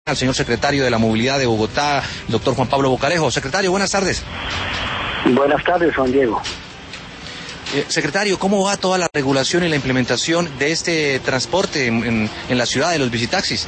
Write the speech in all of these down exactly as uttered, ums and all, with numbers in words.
al señor secretario de la Movilidad de Bogotá, doctor Juan Pablo Bocarejo. Secretario, buenas tardes. Buenas tardes, Juan Diego. Eh, secretario, ¿cómo va toda la regulación y la implementación de este transporte en, en, en la ciudad de los bicitaxis?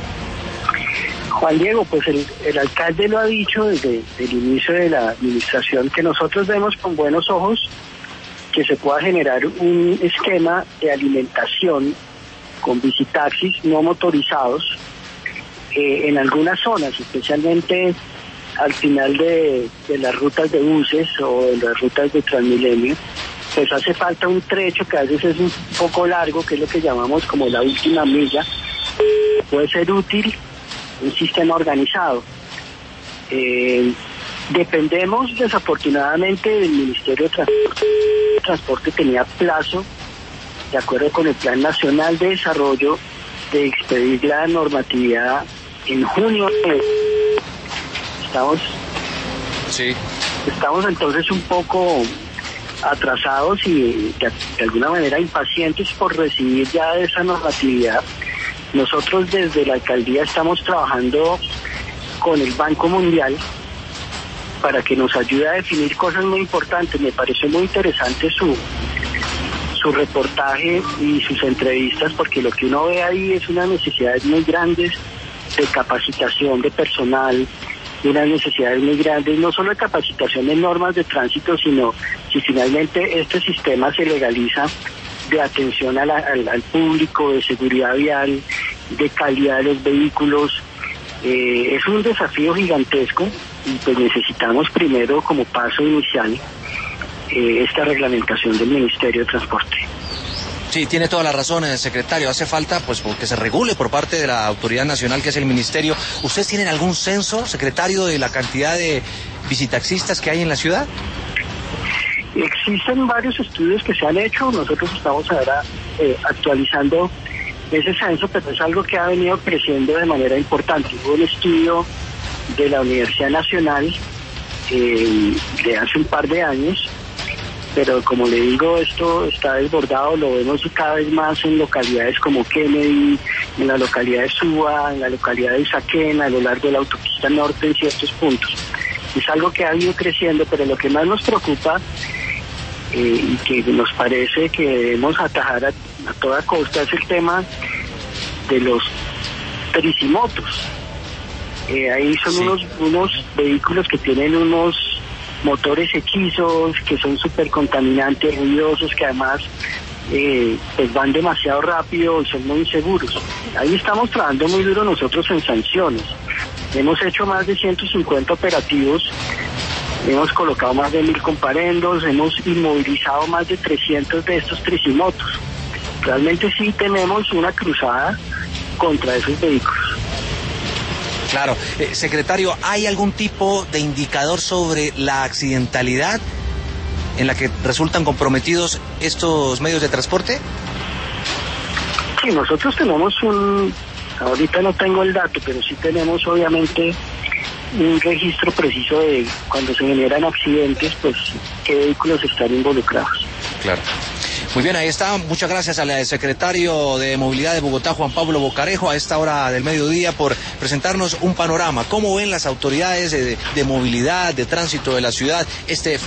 Juan Diego, pues el, el alcalde lo ha dicho desde el inicio de la administración, que nosotros vemos con buenos ojos que se pueda generar un esquema de alimentación con bicitaxis no motorizados eh, en algunas zonas, especialmente al final de, de las rutas de buses o de las rutas de Transmilenio. Pues hace falta un trecho que a veces es un poco largo, que es lo que llamamos como la última milla. Puede ser útil un sistema organizado. Eh, dependemos desafortunadamente del Ministerio de Transporte. El transporte tenía plazo, de acuerdo con el Plan Nacional de Desarrollo, de expedir la normatividad en junio. Estamos, sí. estamos entonces un poco atrasados y de, de alguna manera impacientes por recibir ya esa normatividad. Nosotros desde la alcaldía estamos trabajando con el Banco Mundial para que nos ayude a definir cosas muy importantes. Me pareció muy interesante su su reportaje y sus entrevistas, porque lo que uno ve ahí es unas necesidades muy grandes de capacitación de personal, unas necesidades muy grandes, no solo de capacitación de normas de tránsito, sino si finalmente este sistema se legaliza, de atención a la, al, al público, de seguridad vial, de calidad de los vehículos. Eh, es un desafío gigantesco y pues necesitamos primero como paso inicial eh, esta reglamentación del Ministerio de Transporte. Sí, tiene toda la razón, eh, secretario. Hace falta pues que se regule por parte de la autoridad nacional que es el Ministerio. ¿Ustedes tienen algún censo, secretario, de la cantidad de bicitaxistas que hay en la ciudad? Existen varios estudios que se han hecho. Nosotros estamos ahora eh, actualizando ese censo, pero es algo que ha venido creciendo de manera importante. Hubo un estudio de la Universidad Nacional eh, de hace un par de años, pero como le digo, esto está desbordado, lo vemos cada vez más en localidades como Kennedy, en la localidad de Suba, en la localidad de Usaquén, a lo largo de la autopista norte en ciertos puntos. Es algo que ha ido creciendo, pero lo que más nos preocupa eh, y que nos parece que debemos atajar a, a toda costa es el tema de los tricimotos. Eh, ahí son sí. unos, unos vehículos que tienen unos motores hechizos, que son súper contaminantes, ruidosos, que además eh, pues van demasiado rápido y son muy inseguros. Ahí estamos trabajando muy duro nosotros en sanciones. Hemos hecho más de ciento cincuenta operativos, hemos colocado más de mil comparendos, hemos inmovilizado más de trescientos de estos tricimotos. Realmente sí tenemos una cruzada contra esos vehículos. Claro. Eh, secretario, ¿hay algún tipo de indicador sobre la accidentalidad en la que resultan comprometidos estos medios de transporte? Sí, nosotros tenemos un... Ahorita no tengo el dato, pero sí tenemos obviamente un registro preciso de cuando se generan accidentes, pues qué vehículos están involucrados. Claro. Muy bien, ahí está. Muchas gracias al secretario de Movilidad de Bogotá, Juan Pablo Bocarejo, a esta hora del mediodía por presentarnos un panorama. ¿Cómo ven las autoridades de, de movilidad, de tránsito de la ciudad este